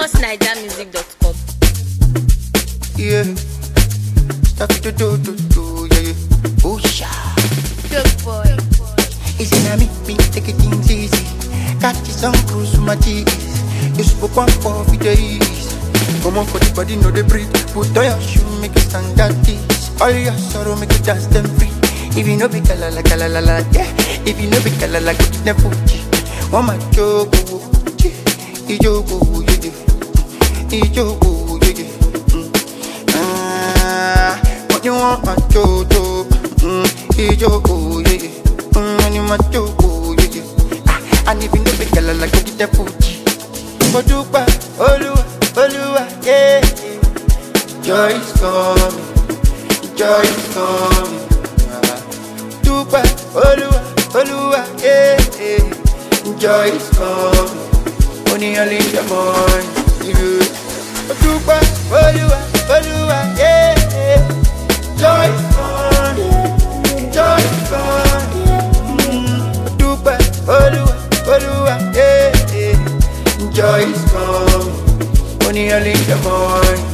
famousnigermusic.com. Yeah, stop to do, yeah, yeah. Oh, sha. Good boy. Easy na me take it things easy. Catch some cruise with my G's. You spoke one for days. Come on for the body, know the breathe. Put on your shoe, make it stand at this. All your sorrow, make it dance them free. If you know be kalala, yeah. If you know be kalala, go get them Fuji. One my joke, ijogo, yeah. Ijogo, yeah. What you want, my jojo? Ijogo, yeah. When you my jojo, yeah. And if you know be kalala, go get them Fuji. Odupa, Oluwa, yeah. Joy is coming, joy is coming. Dupa, Oluwa, yeah. Joy is coming, only early in the morning. Dupa, Oluwa, yeah. Joy is coming, joy is coming. Dupa, Oluwa, yeah. Joy is coming, only early in the morning.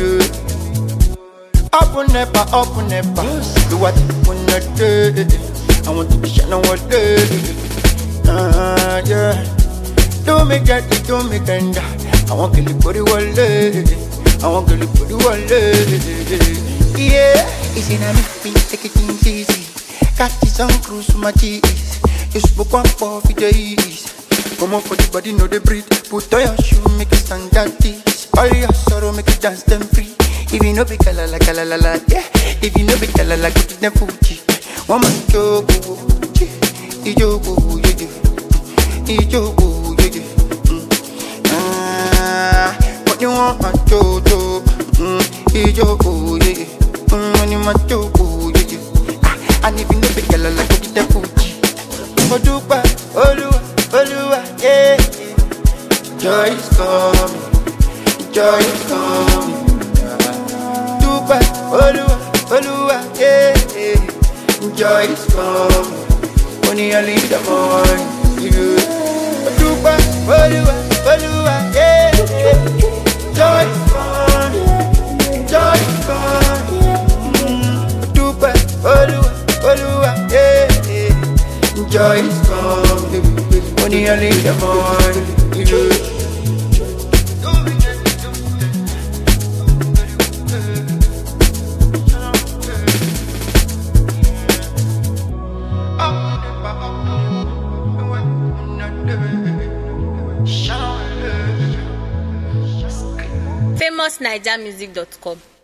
Up and never, do what you wanna do. I want to be shining one day. Yeah. Don't make that, don't make that. I want to live for the world. I want to live for the world. Yeah, it's in a me, take it things easy. Catch some cruise with my G's. You spoke one for days. Come on for the body, know the breathe. Put on your shoe, make it stand at this. All your sorrow, make it dance them free. If you know be kalala, yeah. If you know be kalala, go get them Fuji. One man jogo, ijogo, yeah. Ijogo, yeah. What you want, my jojo? Ijogo, yeah. When you my jogo, yeah. And if you know be kalala, go get them Fuji. Odupa, Oluwa, yeah. Joy is coming, joy is coming. Dupa, Oluwa, yeah. Joy is coming, only early in the morning. Dupa, Oluwa, yeah. Joy is coming, joy is coming. Dupa, Oluwa, yeah. Joy is coming, only early in the morning. famousnigermusic.com.